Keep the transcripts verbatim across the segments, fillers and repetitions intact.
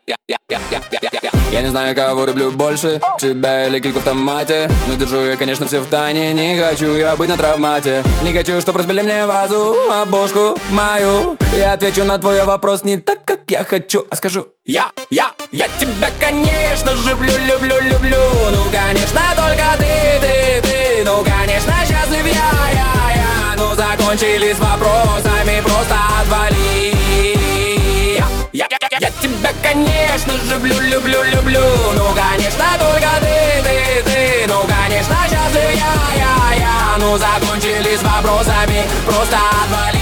Я не знаю, кого люблю больше, тебя или кильку в томате. Но держу я, конечно, все в тайне. Не хочу я быть на травмате. Не хочу, чтоб разбили мне вазу, а бошку мою. Я отвечу на твой вопрос не так, как я хочу, а скажу: Я, я, я тебя, конечно же, люблю, люблю, люблю. Ну, конечно, только ты, ты, ты. Ну, конечно, счастлив я, я, я. Ну, закончились вопросами, просто отвали. Я, я, я, я тебя, конечно же, люблю, люблю, люблю. Ну, конечно, только ты, ты, ты. Ну, конечно, счастлив я, я, я. Ну, закончились вопросами, просто отвали.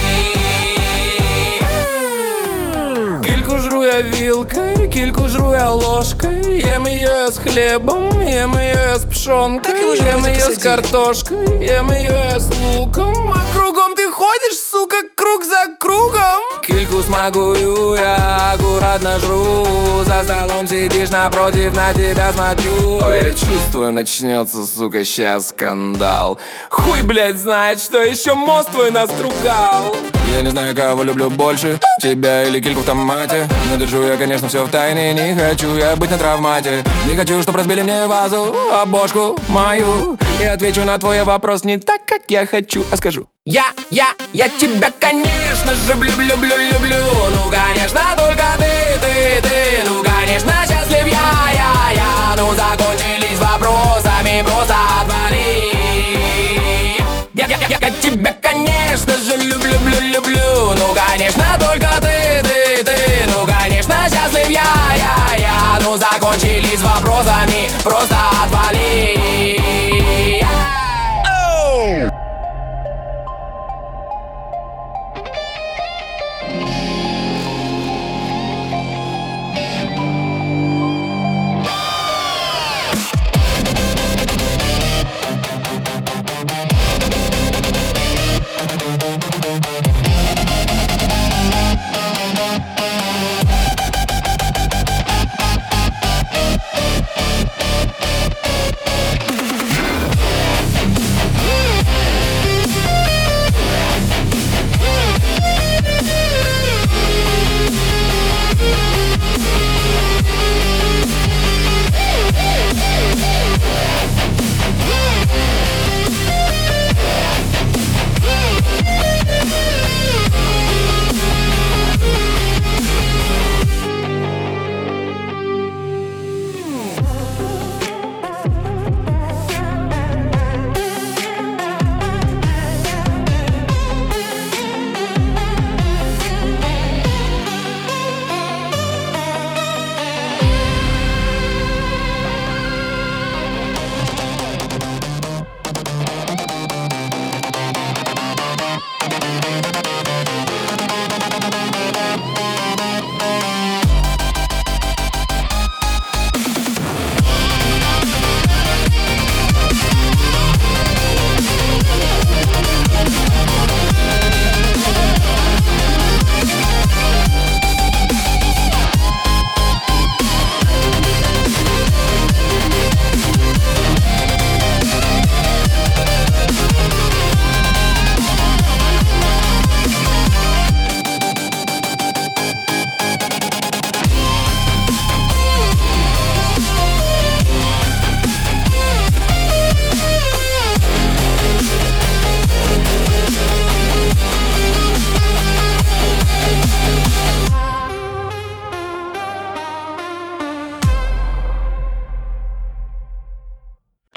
Кильку жру я вилкой, кильку жру я ложкой. Ем ее с хлебом, ем ее с пшенкой. Ем ее с картошкой, ем ее с луком. А кругом ты ходишь, сука, круг за кругом. Кильку смакую я, аккуратно жру. За столом сидишь напротив, на тебя смотрю. Ой, я чувствую, начнется, сука, сейчас скандал. Хуй, блядь, знает, что еще мост твой настругал. Я не знаю, кого люблю больше, тебя или кильку в томате. Но держу я, конечно, все в тайне. Не хочу я быть на травмате. Не хочу, чтоб разбили мне вазу, а бошку мою. Я отвечу на твой вопрос не так, как я хочу, а скажу: Я, я, я тебя, конечно же, люблю, люблю, люблю. Ну, конечно, только ты, ты, ты. Ну, конечно, счастлив я, я, я. Ну, закончились вопросами, просто отвали. Я, я, я, я тебя, конечно же, люблю, люблю, люблю. Ну, конечно, только ты, ты, ты. Ну, конечно, счастлив я, я, я. Ну, закончились вопросами, просто отвали.